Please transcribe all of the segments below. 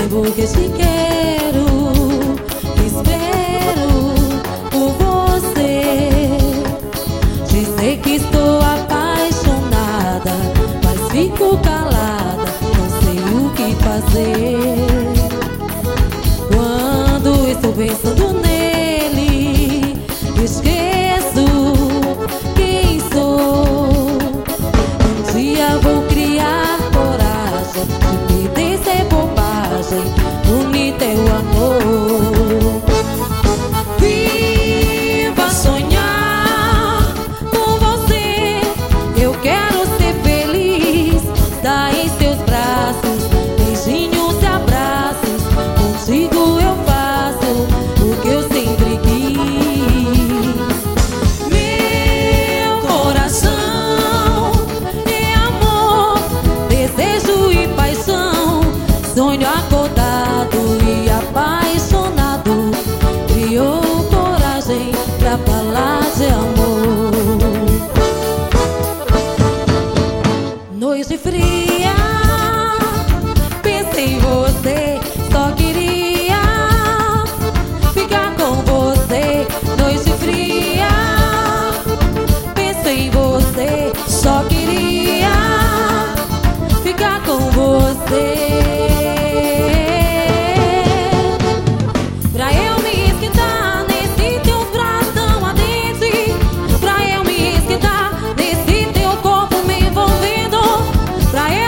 porque te quero, espero por você. Dizer que estou apaixonada, mas fico calada, não sei o que fazer. Quando estou pensando nele, esqueço quem sou. Um dia vou criar coragem de perder sem bobagem, unir teu amor. Viva sonhar com você, eu quero ser feliz. Dá em seus braços, beijinhos e abraços. Contigo eu faço o que eu sempre quis. Meu coração é amor, desejo e paixão. Sonho acordado e apaixonado, criou coragem pra falar de amor. Noite fria, pensei em você, só queria ficar com você. Noite fria, pensei em você, só queria ficar com você. Pra eu me esquentar nesse teus braços tão ardentes, pra eu me esquentar nesse teu corpo me envolvendo, pra eu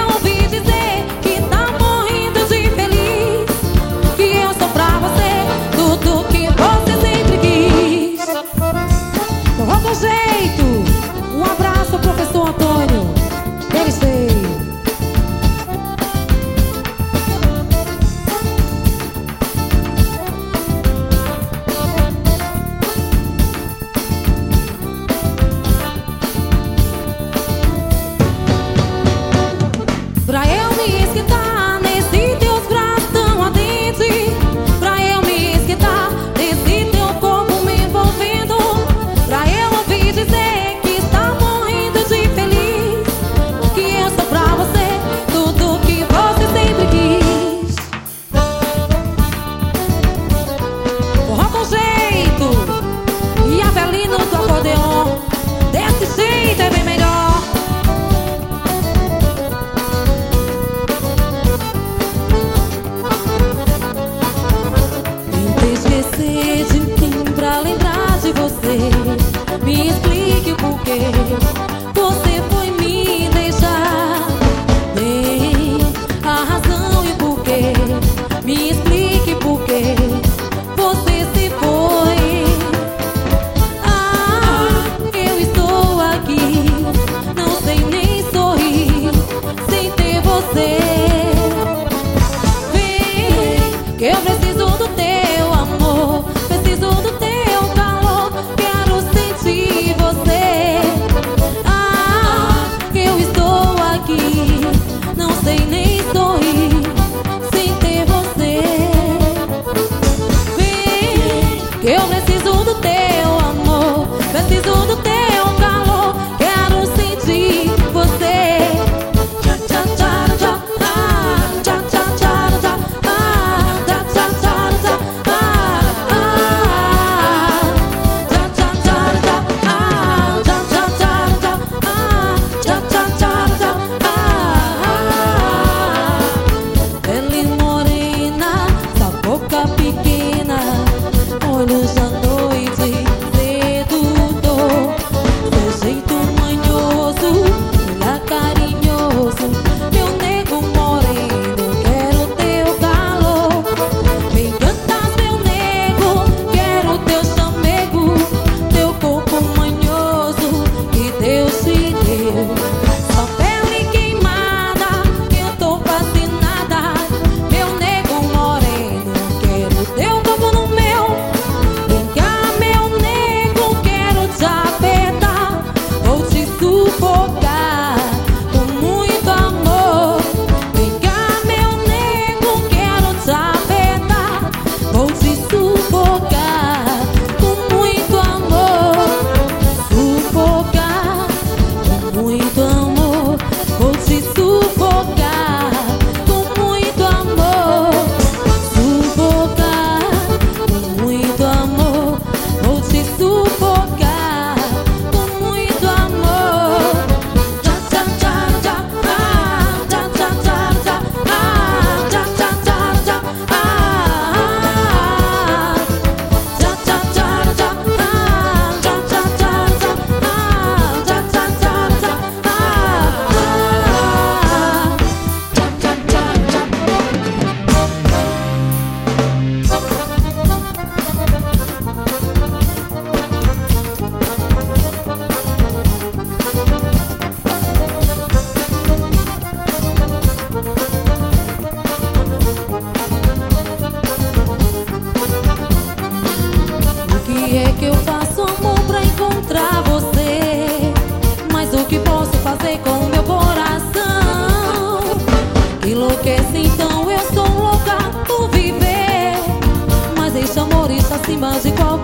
lágrimas igual